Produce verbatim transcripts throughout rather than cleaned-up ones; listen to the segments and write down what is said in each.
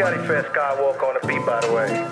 Scotty Fat Skywalker on the beat, by the way.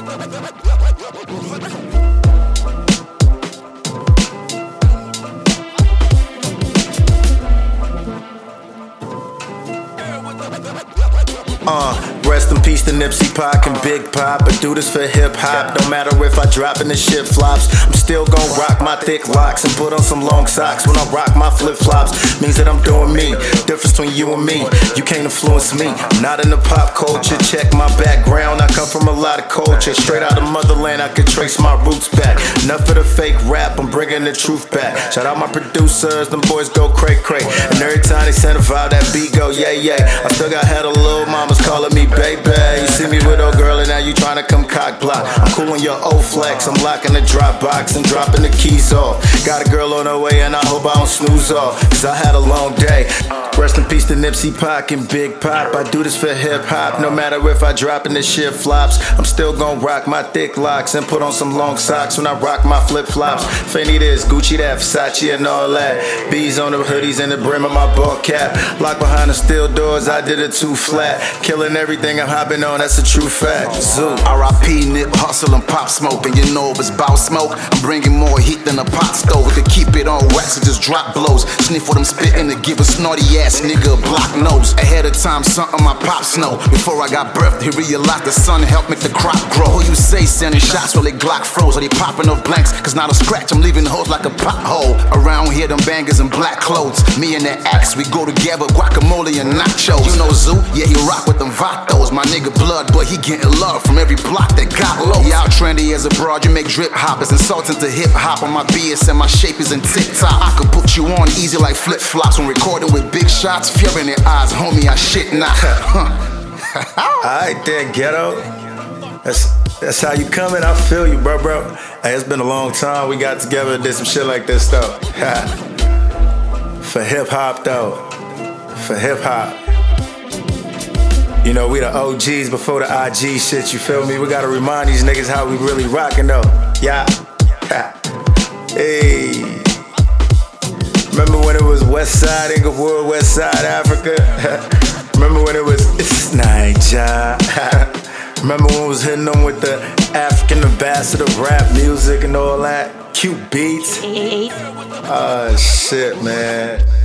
Uh, rest in peace to Nipsey Pac and Big Pop. I do this for hip hop. Don't matter if I drop and the shit flops. I'm still gon' rock my thick locks and put on some long socks when I rock my flip flops. Means that I'm doing me. Difference between you and me. You can't influence me. I'm not in the pop culture. Check my background. I come from a lot of culture. Straight out of motherland. I can trace my roots back. Enough of the fake rap. I'm bringing the truth back. Shout out my producers. Them boys go cray cray. And every time they send a vibe, that beat go yeah yeah. I still got had a little mamas calling me baby. You see me with old girl and now you tryna come cock block. I'm cool on your old flex. I'm locking the drop box and dropping the keys off. Got a girl on her way and I hope I don't snooze off, cause I had a long day. Rest in peace to Nipsey Pac and Big Pop. I do this for hip hop. No matter if I drop and this shit flops, I'm still gon' rock my thick locks and put on some long socks when I rock my flip flops. Fendi this, Gucci that, Versace and all that. Bees on the hoodies and the brim of my ball cap. Locked behind the steel doors, I did it too flat. Killing everything I'm hopping on, that's a true fact. Zoo. R I P Nip, hustle and pop smoke. And you know if it's bout smoke, I'm bringing more heat than a pot stove. We could keep it on wax and just drop blows. Sniff what I'm spitting to give a snotty ass nigga a block nose. Ahead of time, something my pops know. Before I got birthed, he realized the sun helped make the crop grow. Who you say sending shots while they Glock froze? Are they popping off blanks? Cause not a scratch, I'm leaving the hoes like a pothole. Around here, them bangers in black clothes. Me and that axe, we go together, guacamole and nachos. You know Zoo? Yeah, he rock with them vatos. My nigga blood, but he getting love from every block that got low. Yeah, I'm trendy as a broad, you make drip hoppers. Insulting to hip hop on my B S and my shape is in TikTok. I could put you on easy like flip flops when recording with big shots. Fury in their eyes, homie, I shit not. Alright there, ghetto. That's that's how you coming. I feel you, bro, bro. Hey, it's been a long time. We got together and did some shit like this, though. For hip hop, though. For hip hop. You know, we the O Gs before the I G shit, you feel me? We gotta remind these niggas how we really rockin' though. Yeah. Hey. Remember when it was West Side Inglewood, West Side Africa? Remember when it was it's Niger? Remember when we was hitting them with the African ambassador rap music and all that? Cute beats? Oh shit, man.